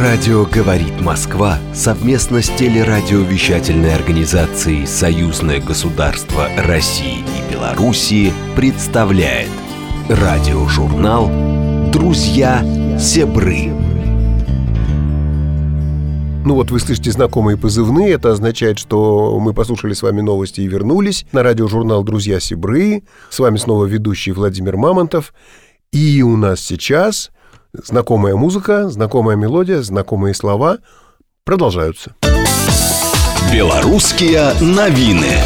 Радио «Говорит Москва» совместно с телерадиовещательной организацией «Союзное государство России и Белоруссии» представляет радиожурнал «Друзья Сябры». Ну вот вы слышите знакомые позывные, это означает, что мы послушали с вами новости и вернулись на радиожурнал «Друзья Сябры». С вами снова ведущий Владимир Мамонтов. И у нас сейчас знакомая музыка, знакомая мелодия, знакомые слова продолжаются. Белорусские новины.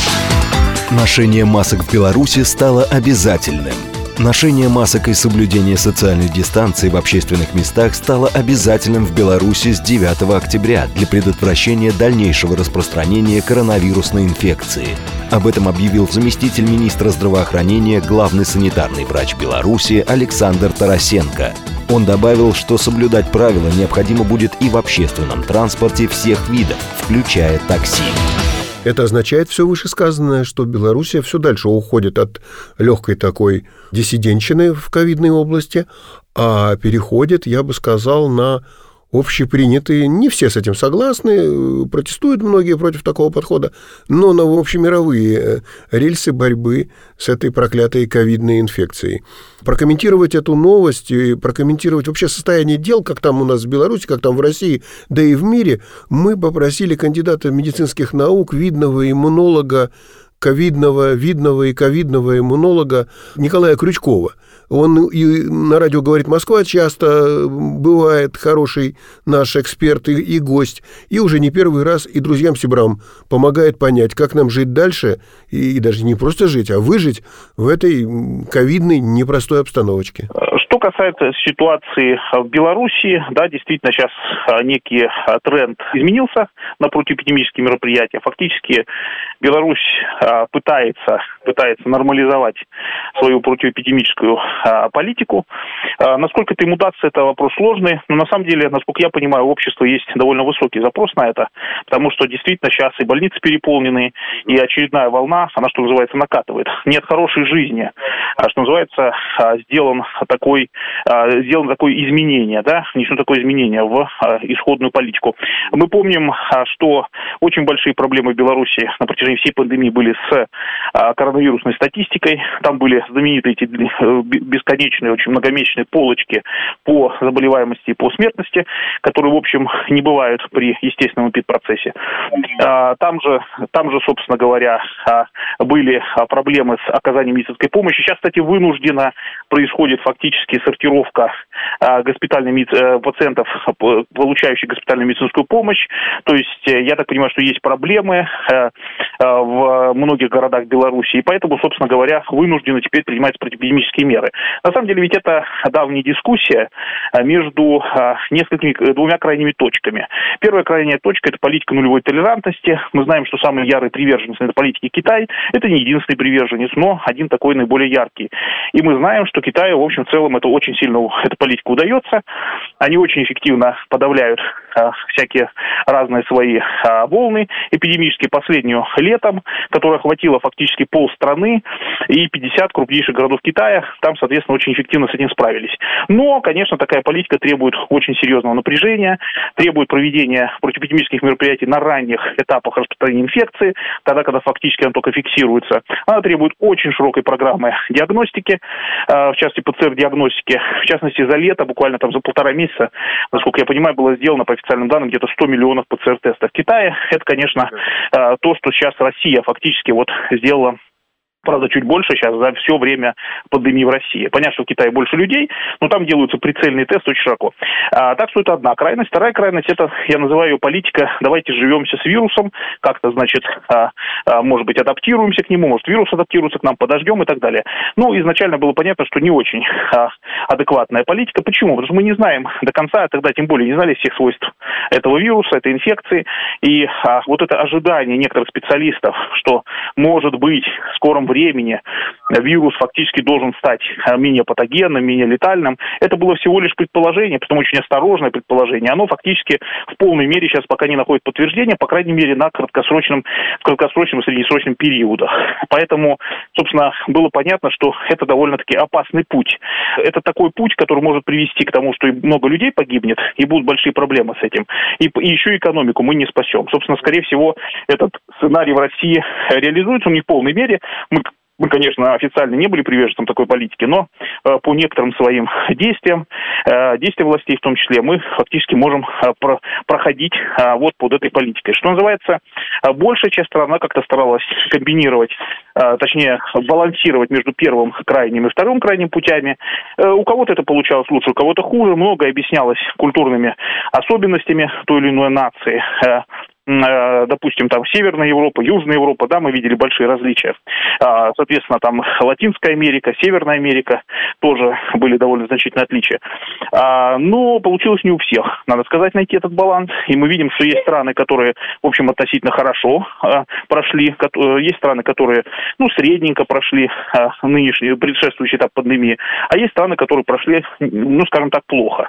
Ношение масок в Беларуси стало обязательным. Ношение масок и соблюдение социальной дистанции в общественных местах стало обязательным в Беларуси с 9 октября для предотвращения дальнейшего распространения коронавирусной инфекции. Об этом объявил заместитель министра здравоохранения, главный санитарный врач Беларуси Александр Тарасенко. Он добавил, что соблюдать правила необходимо будет и в общественном транспорте всех видов, включая такси. Это означает все вышесказанное, что Белоруссия все дальше уходит от легкой такой диссидентщины в ковидной области, а переходит, я бы сказал, на общепринятые, не все с этим согласны, протестуют многие против такого подхода, но на общемировые рельсы борьбы с этой проклятой ковидной инфекцией. Прокомментировать эту новость и прокомментировать вообще состояние дел, как там у нас в Беларуси, как там в России, да и в мире, мы попросили кандидата медицинских наук, видного иммунолога, видного и ковидного иммунолога Николая Крючкова. Он и на радио «Говорит Москва» часто бывает хороший наш эксперт и гость, и уже не первый раз и друзьям-сябрам помогает понять, как нам жить дальше, и даже не просто жить, а выжить в этой ковидной непростой обстановочке. Что касается ситуации в Беларуси, да, действительно сейчас некий тренд изменился на противоэпидемические мероприятия. Фактически Беларусь пытается нормализовать свою противоэпидемическую политику. Насколько это мутация, это вопрос сложный, но на самом деле, насколько я понимаю, у общества есть довольно высокий запрос на это, потому что действительно сейчас и больницы переполнены, и очередная волна, она, что называется, накатывает. Нет хорошей жизни, что называется, сделано такое изменение, да, внесено такое изменение в исходную политику. Мы помним, что очень большие проблемы в Беларуси на протяжении всей пандемии были с коронавирусной статистикой. Там были знаменитые эти бесконечные, очень многомесячные полочки по заболеваемости и по смертности, которые, в общем, не бывают при естественном эпидпроцессе. Там же, собственно говоря, были проблемы с оказанием медицинской помощи. Сейчас, кстати, вынужденно происходит фактически сортировка пациентов, получающих госпитальную медицинскую помощь. То есть, я так понимаю, что есть проблемы в многих городах Беларуси, и поэтому, собственно говоря, вынуждены теперь принимать противоэпидемические меры. На самом деле, ведь это давняя дискуссия между двумя крайними точками. Первая крайняя точка – это политика нулевой толерантности. Мы знаем, что самый ярый приверженец этой политики Китай. Это не единственный приверженец, но один такой наиболее яркий. И мы знаем, что Китаю, в общем, в целом, это очень сильно, эта политика удается. Они очень эффективно подавляют всякие разные свои волны эпидемические. Последнюю летом, которая охватила фактически полстраны и 50 крупнейших городов Китая, там, соответственно, очень эффективно с этим справились. Но, конечно, такая политика требует очень серьезного напряжения, требует проведения противоэпидемических мероприятий на ранних этапах распространения инфекции, тогда, когда фактически она только фиксируется. Она требует очень широкой программы диагностики, в частности, ПЦР-диагностики. В частности, за лето, буквально там за полтора месяца, насколько я понимаю, было сделано по официальным данным где-то 100 миллионов ПЦР-тестов в Китае. Это, конечно, то, что сейчас Россия фактически сделала. Правда, чуть больше сейчас за все время пандемии в России. Понятно, что в Китае больше людей, но там делаются прицельные тесты очень широко. Так что это одна крайность. Вторая крайность, это, я называю ее политика, давайте живемся с вирусом, как-то, значит, может быть, адаптируемся к нему, может, вирус адаптируется к нам, подождем и так далее. Ну, изначально было понятно, что не очень адекватная политика. Почему? Потому что мы не знаем до конца, тогда тем более не знали всех свойств этого вируса, этой инфекции. И вот это ожидание некоторых специалистов, что, может быть, в скором времени времени вирус фактически должен стать менее патогенным, менее летальным. Это было всего лишь предположение, притом очень осторожное предположение. Оно фактически в полной мере сейчас пока не находит подтверждения, по крайней мере, на краткосрочном и среднесрочном периодах. Поэтому, собственно, было понятно, что это довольно-таки опасный путь. Это такой путь, который может привести к тому, что и много людей погибнет, и будут большие проблемы с этим. И еще экономику мы не спасем. Собственно, скорее всего, этот сценарий в России реализуется, не в полной мере. Мы, конечно, официально не были приверженцем такой политики, но по некоторым своим действиям властей в том числе, мы фактически можем проходить вот под этой политикой. Что называется, большая часть стран как-то старалась комбинировать, точнее, балансировать между первым крайним и вторым крайним путями. У кого-то это получалось лучше, у кого-то хуже. Многое объяснялось культурными особенностями той или иной нации. Допустим, там Северная Европа, Южная Европа, да, мы видели большие различия. Соответственно, там Латинская Америка, Северная Америка тоже были довольно значительные отличия. Но получилось не у всех, надо сказать, найти этот баланс. И мы видим, что есть страны, которые, в общем, относительно хорошо прошли, есть страны, которые, средненько прошли нынешний, предшествующий этап пандемии, а есть страны, которые прошли, скажем так, плохо.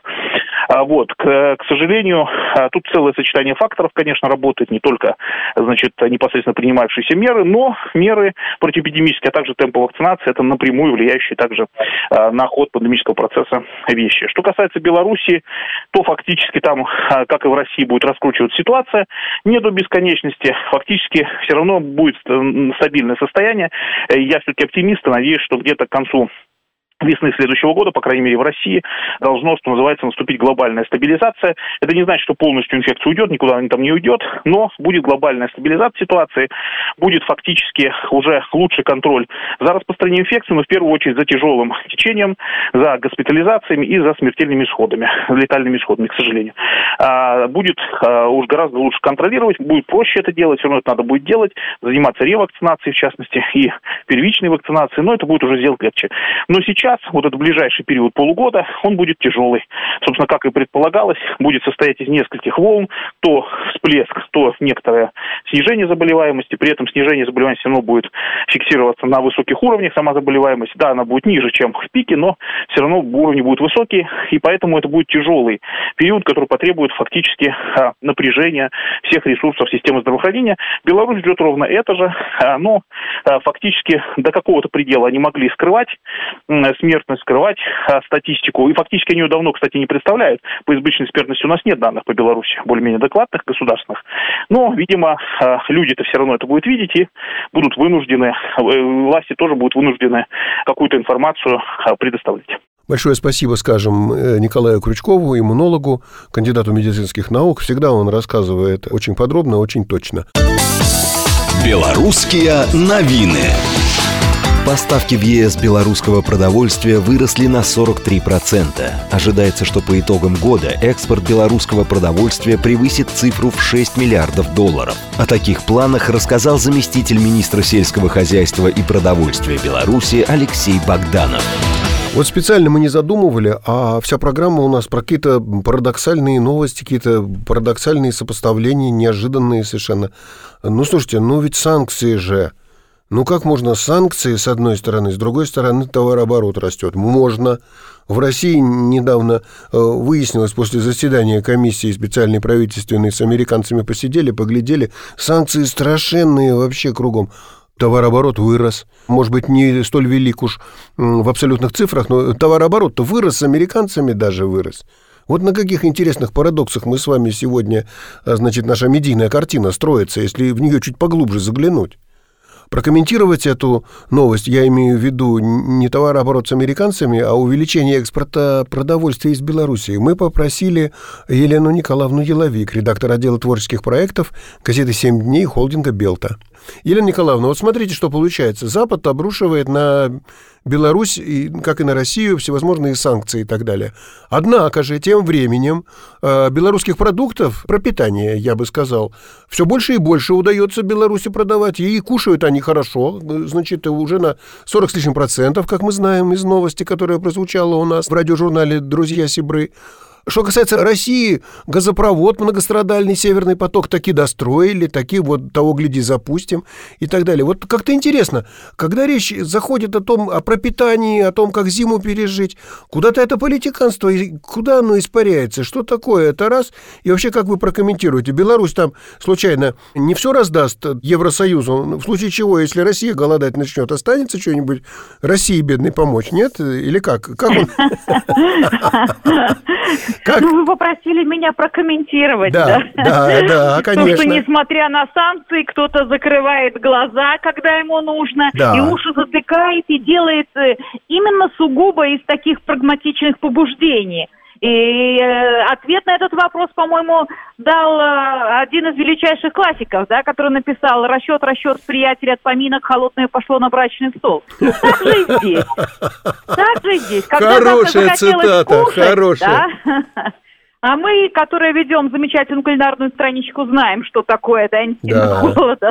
К сожалению, тут целое сочетание факторов, конечно, работает, не только, непосредственно принимавшиеся меры, но меры противоэпидемические, а также темпы вакцинации, это напрямую влияющие также на ход пандемического процесса вещи. Что касается Беларуси, то фактически там, как и в России, будет раскручиваться ситуация не до бесконечности, фактически все равно будет стабильное состояние. Я все-таки оптимист и надеюсь, что где-то к концу весны следующего года, по крайней мере в России, должно, что называется, наступить глобальная стабилизация. Это не значит, что полностью инфекция уйдет, никуда она там не уйдет, но будет глобальная стабилизация ситуации, будет фактически уже лучший контроль за распространением инфекции, но в первую очередь за тяжелым течением, за госпитализациями и за смертельными исходами, летальными исходами, к сожалению. Будет уж гораздо лучше контролировать, будет проще это делать, все равно это надо будет делать, заниматься ревакцинацией, в частности, и первичной вакцинацией, но это будет уже сделать легче. Но сейчас, вот этот ближайший период полугода, он будет тяжелый. Собственно, как и предполагалось, будет состоять из нескольких волн, то всплеск, то некоторое снижение заболеваемости, при этом снижение заболеваемости все равно будет фиксироваться на высоких уровнях, сама заболеваемость, да, она будет ниже, чем в пике, но все равно уровни будут высокие, и поэтому это будет тяжелый период, который потребует фактически напряжения всех ресурсов системы здравоохранения. Беларусь ждет ровно это же, но фактически до какого-то предела они могли скрывать смертность, скрывать статистику. И фактически они ее давно, кстати, не представляют. По избыточной смертности у нас нет данных по Беларуси, более-менее докладных, государственных. Но, видимо, люди-то все равно это будут видеть и будут вынуждены, власти тоже будут вынуждены какую-то информацию предоставлять. Большое спасибо, скажем, Николаю Крючкову, иммунологу, кандидату медицинских наук. Всегда он рассказывает очень подробно, очень точно. Белорусские новины. Поставки в ЕС белорусского продовольствия выросли на 43%. Ожидается, что по итогам года экспорт белорусского продовольствия превысит цифру в $6 миллиардов. О таких планах рассказал заместитель министра сельского хозяйства и продовольствия Беларуси Алексей Богданов. Вот специально мы не задумывали, а вся программа у нас про какие-то парадоксальные новости, какие-то парадоксальные сопоставления, неожиданные совершенно. Слушайте, ведь санкции же... как можно санкции с одной стороны, с другой стороны товарооборот растет? Можно. В России недавно выяснилось, после заседания комиссии специальной правительственной с американцами посидели, поглядели, санкции страшенные вообще кругом. Товарооборот вырос. Может быть, не столь велик уж в абсолютных цифрах, но товарооборот-то вырос, с американцами даже вырос. Вот на каких интересных парадоксах мы с вами сегодня, наша медийная картина строится, если в нее чуть поглубже заглянуть. Прокомментировать эту новость, я имею в виду не товарооборот с американцами, а увеличение экспорта продовольствия из Белоруссии, мы попросили Елену Николаевну Еловик, редактор отдела творческих проектов газеты «7 дней» холдинга «Белта». Елена Николаевна, вот смотрите, что получается. Запад обрушивает на Беларусь, как и на Россию, всевозможные санкции и так далее. Однако же, тем временем, белорусских продуктов, пропитания, я бы сказал, все больше и больше удается Беларуси продавать. И кушают они хорошо, уже на 40 с лишним %, как мы знаем из новости, которая прозвучала у нас в радиожурнале «Друзья Сибры». Что касается России, газопровод многострадальный «Северный поток» таки достроили, таки вот того, гляди, запустим и так далее. Вот как-то интересно, когда речь заходит о пропитании, о том, как зиму пережить, куда-то это политиканство, куда оно испаряется, что такое, это раз, и вообще как вы прокомментируете? Беларусь там случайно не все раздаст Евросоюзу, в случае чего, если Россия голодать начнет, останется что-нибудь России бедной помочь, нет? Или как? Как он? Ну, вы попросили меня прокомментировать. Да, конечно. То, что несмотря на санкции, кто-то закрывает глаза, когда ему нужно, и уши затыкает, и делает именно сугубо из таких прагматичных побуждений. И ответ на этот вопрос, по-моему, дал один из величайших классиков, да, который написал «Расчет, приятель, от поминок холодное пошло на брачный стол». Так же и здесь. Так же и здесь. Хорошая цитата, хорошая. Да? А мы, которые ведем замечательную кулинарную страничку, знаем, что такое, да, инстинкт голода.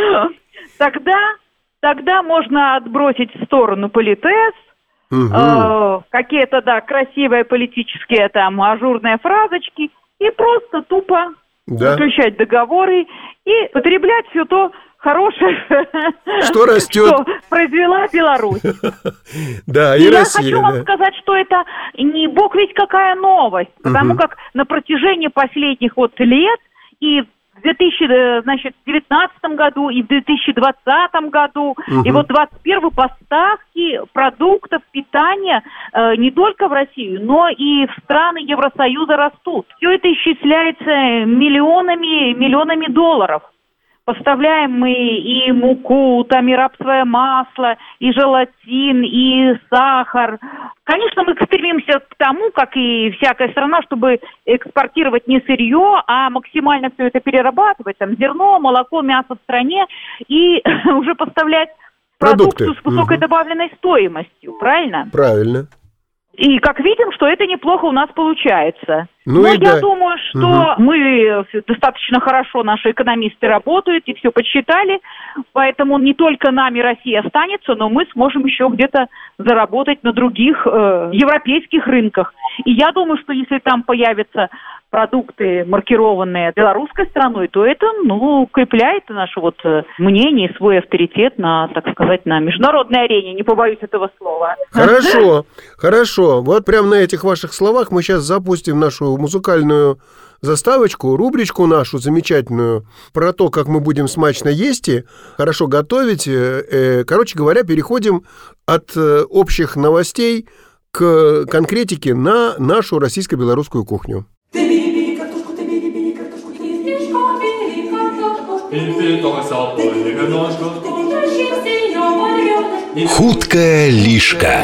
Тогда можно отбросить в сторону политез, какие-то, красивые политические там ажурные фразочки и просто тупо заключать договоры и потреблять все то хорошее, что растет, что произвела Беларусь. Да, и я хочу вам сказать, что это не бог ведь какая новость, потому как на протяжении последних лет и в 2019 году, и в 2020 году, и вот 2021 поставки продуктов питания не только в Россию, но и в страны Евросоюза растут. Все это исчисляется миллионами долларов. Поставляем мы и муку, там и рапсовое масло, и желатин, и сахар. Конечно, мы стремимся к тому, как и всякая страна, чтобы экспортировать не сырье, а максимально все это перерабатывать. Там зерно, молоко, мясо в стране и уже поставлять продукцию с высокой добавленной стоимостью. Правильно? Правильно. И как видим, что это неплохо у нас получается. Но я думаю, что мы достаточно хорошо, наши экономисты работают и все подсчитали, поэтому не только нами Россия останется, но мы сможем еще где-то заработать на других европейских рынках. И я думаю, что если там появятся продукты, маркированные белорусской страной, то это, укрепляет наше мнение, свой авторитет на, так сказать, на международной арене, не побоюсь этого слова. Хорошо. Вот прямо на этих ваших словах мы сейчас запустим нашу музыкальную заставочку, рубричку нашу замечательную про то, как мы будем смачно есть и хорошо готовить. Короче говоря, переходим от общих новостей к конкретике на нашу российско-белорусскую кухню. Хуткая лишка.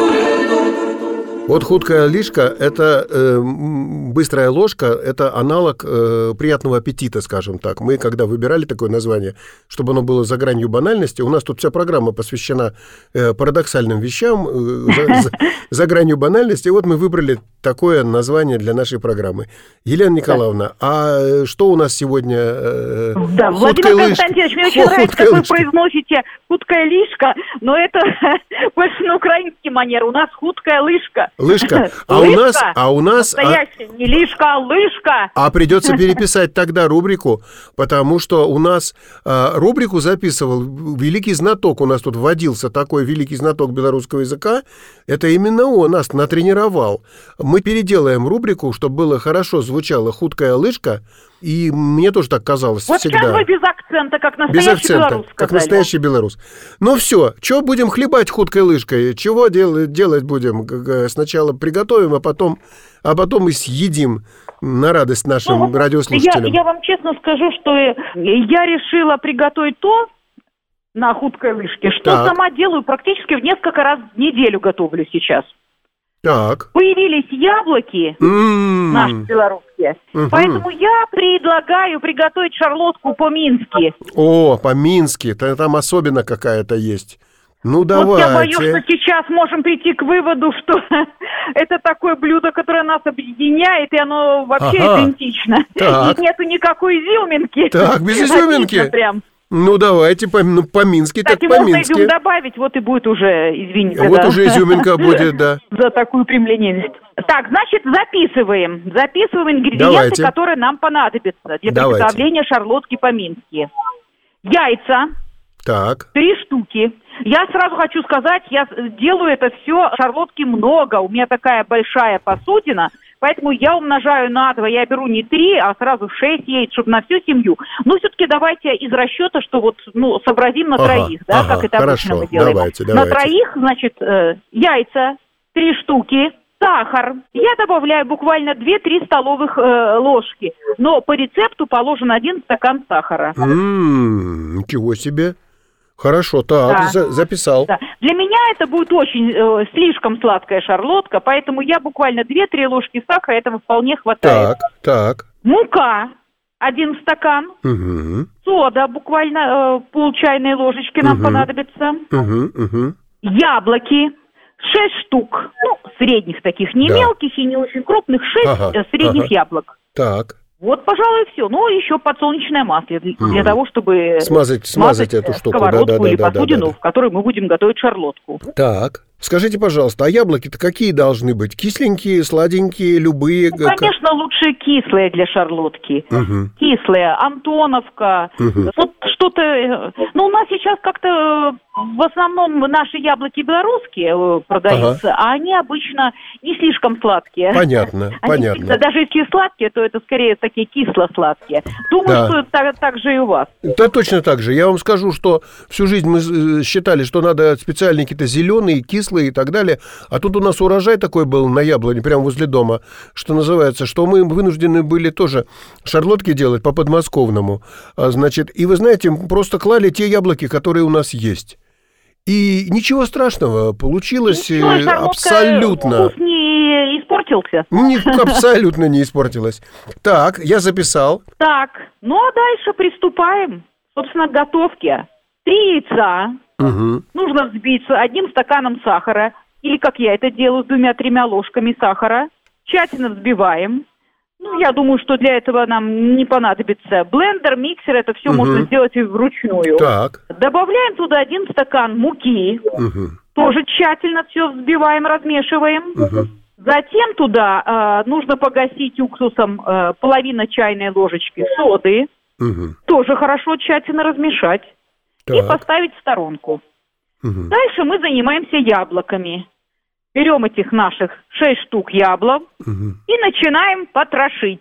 Вот хуткая лишка – это быстрая ложка, это аналог приятного аппетита, скажем так. Мы, когда выбирали такое название, чтобы оно было за гранью банальности, у нас тут вся программа посвящена парадоксальным вещам, за гранью банальности, и вот мы выбрали такое название для нашей программы. Елена Николаевна, а что у нас сегодня? Да, Владимир Константинович, мне очень нравится, как вы произносите хуткая лишка, но это больше на украинский манер. У нас хуткая лышка. Лышка. А у нас... Настоящая, не лишка, а лышка. А придется переписать тогда рубрику, потому что у нас рубрику записывал великий знаток. У нас тут вводился такой великий знаток белорусского языка. Это именно он нас натренировал. Мы переделаем рубрику, чтобы было хорошо звучало хуткая лышка. И мне тоже так казалось вот всегда. Вот сейчас вы без акцента, как настоящий белорус сказали. Как настоящий белорус. Ну все, что будем хлебать хуткой лышкой? Чего делать будем? Сначала приготовим, а потом и съедим на радость нашим радиослушателям. Я вам честно скажу, что я решила приготовить то на хуткой лышке, что сама делаю практически в несколько раз в неделю готовлю сейчас. Так. Появились яблоки наши белорусские, поэтому я предлагаю приготовить шарлотку по-мински. О, по-мински, там особенно какая-то есть. Ну, давайте. Вот я боюсь, что сейчас можем прийти к выводу, что это такое блюдо, которое нас объединяет, и оно вообще идентично. Так. И нету никакой изюминки. Так, без изюминки. Прям. Ну, давайте, по-мински, так Кстати, по-мински. можно изюм добавить, вот и будет уже, извините. Вот уже изюминка будет, да. За такую прямолинейность. Так, значит, записываем ингредиенты, Давайте. которые нам понадобятся для приготовления шарлотки по-мински. Яйца. Так. 3 штуки. Я сразу хочу сказать, я делаю это все, шарлотки много. У меня такая большая посудина, поэтому я умножаю на 2. Я беру не 3, а сразу 6 яиц, чтобы на всю семью. Но все-таки давайте из расчета, что вот, сообразим на троих, да, как это обычно мы делаем. Давайте. На троих, значит, яйца 3 штуки. Сахар. Я добавляю буквально 2-3 столовых ложки. Но по рецепту положен 1 стакан сахара. Ничего себе. Хорошо, так, да. Записал. Да. Для меня это будет очень слишком сладкая шарлотка, поэтому я буквально 2-3 ложки сахара, этого вполне хватает. Так. Мука 1 стакан. Угу. Сода буквально пол чайной ложечки нам понадобится. Яблоки 6 штук. Средних таких, не мелких и не очень крупных, 6 средних яблок. Так. Вот, пожалуй, все. Еще подсолнечное масло для того, чтобы смазать эту штуку, сковородку или посудину, в которой мы будем готовить шарлотку. Так. Скажите, пожалуйста, а яблоки-то какие должны быть? Кисленькие, сладенькие, любые? Конечно, лучше кислые для шарлотки. Кислые, Антоновка. Вот что-то... у нас сейчас как-то в основном наши яблоки белорусские продаются, а они обычно не слишком сладкие. Понятно. Даже если сладкие, то это скорее такие кисло-сладкие. Думаю, что так же и у вас. Да, точно так же. Я вам скажу, что всю жизнь мы считали, что надо специальные какие-то зеленые, кислые и так далее. А тут у нас урожай такой был на яблоне, прямо возле дома, что называется, что мы вынуждены были тоже шарлотки делать по подмосковному. Значит, и вы знаете, просто клали те яблоки, которые у нас есть. И ничего страшного, получилось абсолютно. Вкус не испортился? Абсолютно не испортилось. Так, я записал. Так, а дальше приступаем, собственно, к готовке. 3 яйца. Нужно взбить с 1 стаканом сахара, или, как я это делаю, с 2-3 ложками сахара. Тщательно взбиваем. Я думаю, что для этого нам не понадобится блендер, миксер, это все можно сделать и вручную. Так. Добавляем туда 1 стакан муки. Тоже тщательно все взбиваем, размешиваем. Затем туда нужно погасить уксусом половина чайной ложечки соды. Тоже хорошо тщательно размешать. И поставить в сторонку. Дальше мы занимаемся яблоками. Берем этих наших 6 штук яблок и начинаем потрошить.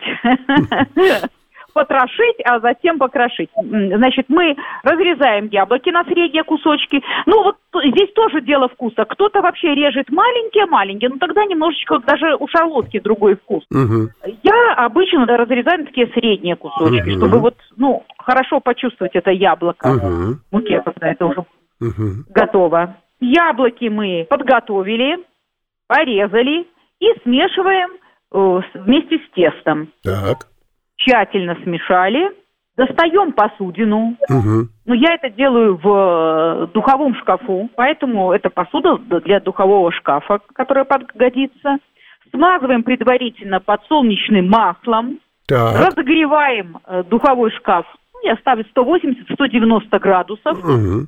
Потрошить, а затем покрошить. Значит, мы разрезаем яблоки на средние кусочки. Здесь тоже дело вкуса. Кто-то вообще режет маленькие, тогда немножечко даже у шарлотки другой вкус. Я обычно разрезаю на такие средние кусочки, чтобы хорошо почувствовать это яблоко в муке, когда это уже готово. Яблоки мы подготовили, порезали и смешиваем вместе с тестом. Так. Тщательно смешали, достаем посудину. Я это делаю в духовом шкафу, поэтому это посуда для духового шкафа, которая подгодится. Смазываем предварительно подсолнечным маслом. Так. Разогреваем духовой шкаф. Я ставлю 180-190 градусов.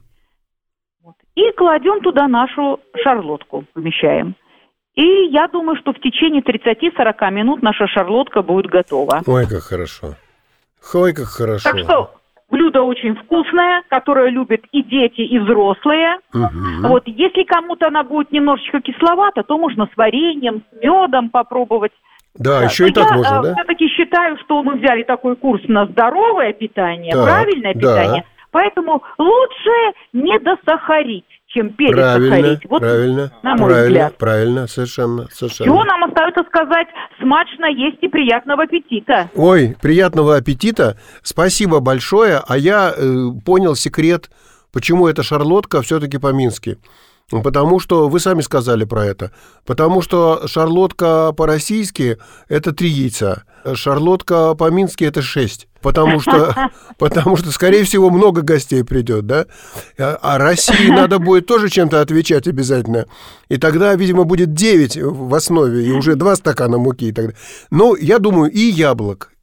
И кладем туда нашу шарлотку, помещаем. И я думаю, что в течение 30-40 минут наша шарлотка будет готова. Ой, как хорошо. Как хорошо. Так что блюдо очень вкусное, которое любят и дети, и взрослые. Если кому-то она будет немножечко кисловата, то можно с вареньем, с медом попробовать. Да, еще и так можно, да? Я все-таки считаю, что мы взяли такой курс на здоровое питание, правильное питание. Поэтому лучше не досахарить, чем пересахарить. Правильно, на мой взгляд. Правильно, совершенно. Чего нам остается сказать? Смачно есть и приятного аппетита. Ой, приятного аппетита. Спасибо большое. А я понял секрет, почему эта шарлотка все-таки по-мински. Потому что, вы сами сказали про это, потому что шарлотка по-российски – это 3 яйца, шарлотка по-мински – это 6, потому что, скорее всего, много гостей придет, да? А России надо будет тоже чем-то отвечать обязательно, и тогда, видимо, будет 9 в основе, и уже 2 стакана муки и так далее. Я думаю, и яблок,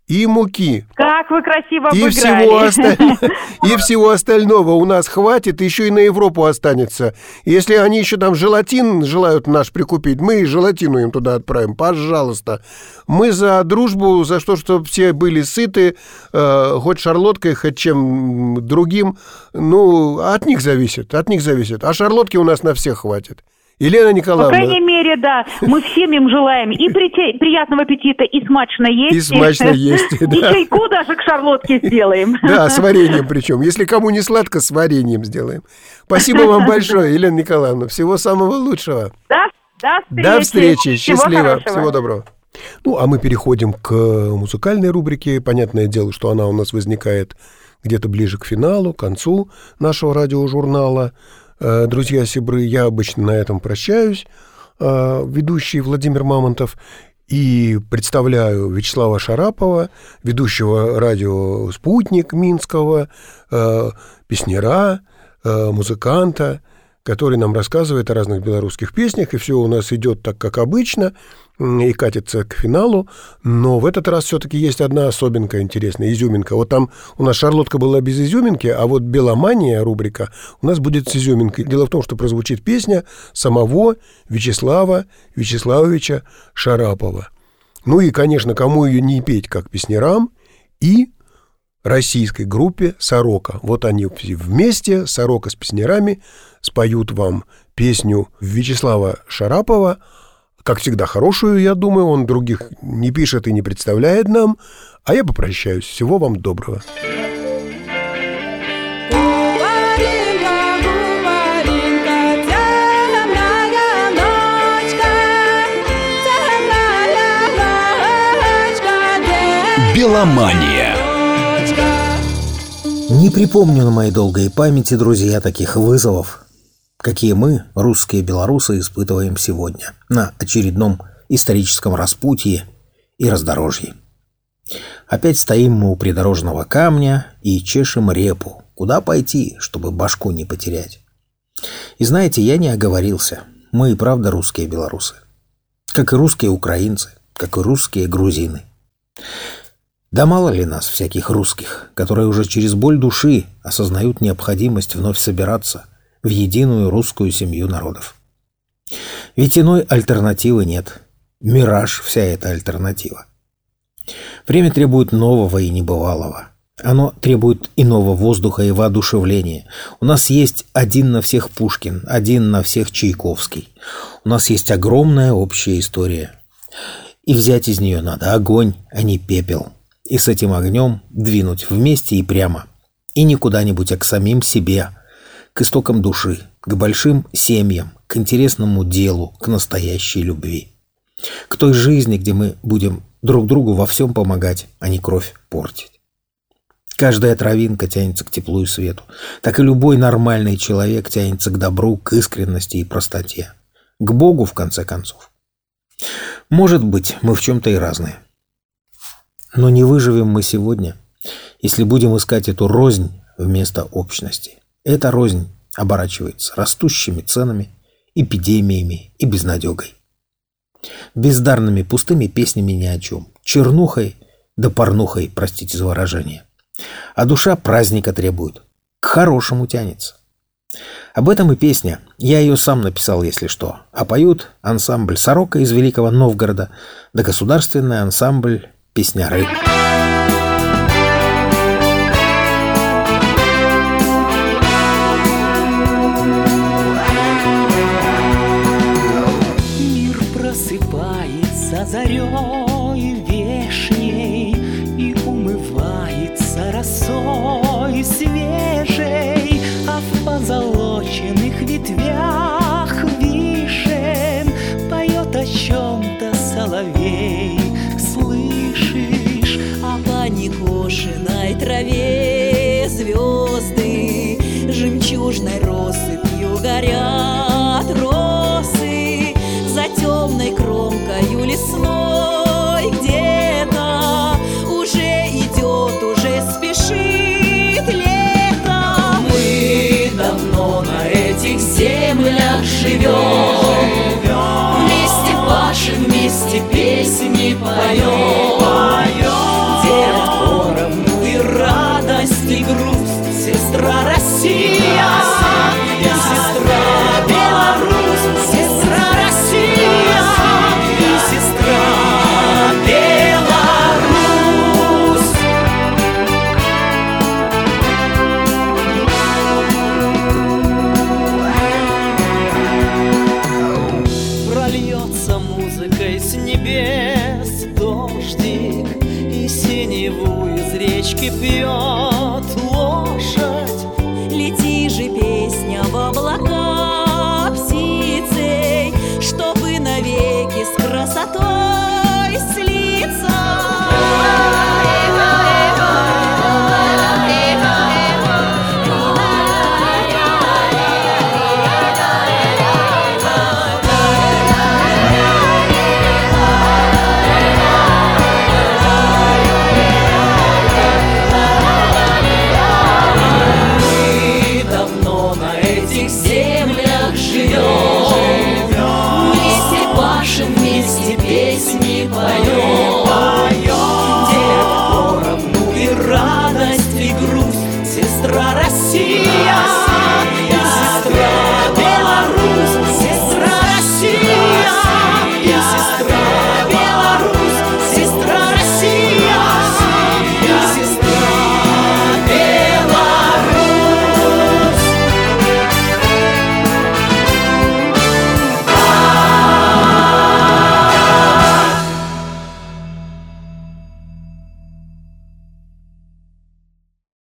и муки. Как вы красиво И всего остального у нас хватит, еще и на Европу останется. Если они еще там желатин желают наш прикупить, мы и желатину им туда отправим, пожалуйста. Мы за дружбу, за то, чтобы все были сыты, хоть шарлоткой, хоть чем другим. Ну, от них зависит. А шарлотки у нас на всех хватит. Елена Николаевна. По крайней мере, да. Мы всем им желаем и приятного аппетита, и смачно есть. И смачно есть, И чайку даже к шарлотке сделаем. Да, с вареньем причем. Если кому не сладко, с вареньем сделаем. Спасибо вам большое, Елена Николаевна. Всего самого лучшего. До встречи. Счастливо. Всего доброго. Ну, а мы переходим к музыкальной рубрике. Понятное дело, что она у нас возникает где-то ближе к финалу, к концу нашего радиожурнала. Друзья, сябры, я обычно на этом прощаюсь. Ведущий Владимир Мамонтов. И представляю Вячеслава Шарапова, ведущего радио «Спутник» Минского, песняра, музыканта, который нам рассказывает о разных белорусских песнях. И все у нас идет так, как обычно, и катится к финалу. Но в этот раз все-таки есть одна особенка интересная, изюминка. Вот там у нас шарлотка была без изюминки, а вот «Беломания» рубрика у нас будет с изюминкой. Дело в том, что прозвучит песня самого Вячеслава Вячеславовича Шарапова. Ну и, конечно, кому ее не петь, как песнярам и российской группе «Сорока». Вот они вместе, «Сорока» с песнярами, споют вам песню Вячеслава Шарапова, как всегда, хорошую, я думаю, он других не пишет и не представляет нам, а я попрощаюсь. Всего вам доброго. Беломания. Не припомню на моей долгой памяти, друзья, таких вызовов, какие мы, русские белорусы, испытываем сегодня на очередном историческом распутье и раздорожье. Опять стоим мы у придорожного камня и чешем репу. Куда пойти, чтобы башку не потерять? И знаете, я не оговорился. Мы и правда русские белорусы. Как и русские украинцы, как и русские грузины. Да мало ли нас, всяких русских, которые уже через боль души осознают необходимость вновь собираться в единую русскую семью народов. Ведь иной альтернативы нет. Мираж вся эта альтернатива. Время требует нового и небывалого. Оно требует иного воздуха и воодушевления. У нас есть один на всех Пушкин, один на всех Чайковский. У нас есть огромная общая история. И взять из нее надо огонь, а не пепел. И с этим огнем двинуть вместе и прямо. И не куда-нибудь, а к самим себе, к истокам души, к большим семьям, к интересному делу, к настоящей любви. К той жизни, где мы будем друг другу во всем помогать, а не кровь портить. Каждая травинка тянется к теплу и свету. Так и любой нормальный человек тянется к добру, к искренности и простоте. К Богу, в конце концов. Может быть, мы в чем-то и разные. Но не выживем мы сегодня, если будем искать эту рознь вместо общности. Эта рознь оборачивается растущими ценами, эпидемиями и безнадегой. Бездарными пустыми песнями ни о чем. Чернухой да порнухой, простите за выражение. А душа праздника требует. К хорошему тянется. Об этом и песня. Я ее сам написал, если что. А поют ансамбль «Сорока» из Великого Новгорода да государственный ансамбль «Песняры». Мир просыпается зарей вешней и умывается росой свежей, а в позолоченных ветвях вишен поет о чем-то соловей. Слышишь, а по некошенной траве звезды жемчужной россыпью горят росы. За темной кромкою лесной где-то уже идет, уже спешит лето. Мы давно на этих землях живем, вместе пашем, вместе песни поем. и грусть, сестра Россия, и сестра Беларусь, сестра Россия, и сестра Беларусь. Прольется музыкой с небес дождик, и синеву из речки пьет лошадь. Лети же, песня, в облака птицей, чтобы навеки с красотой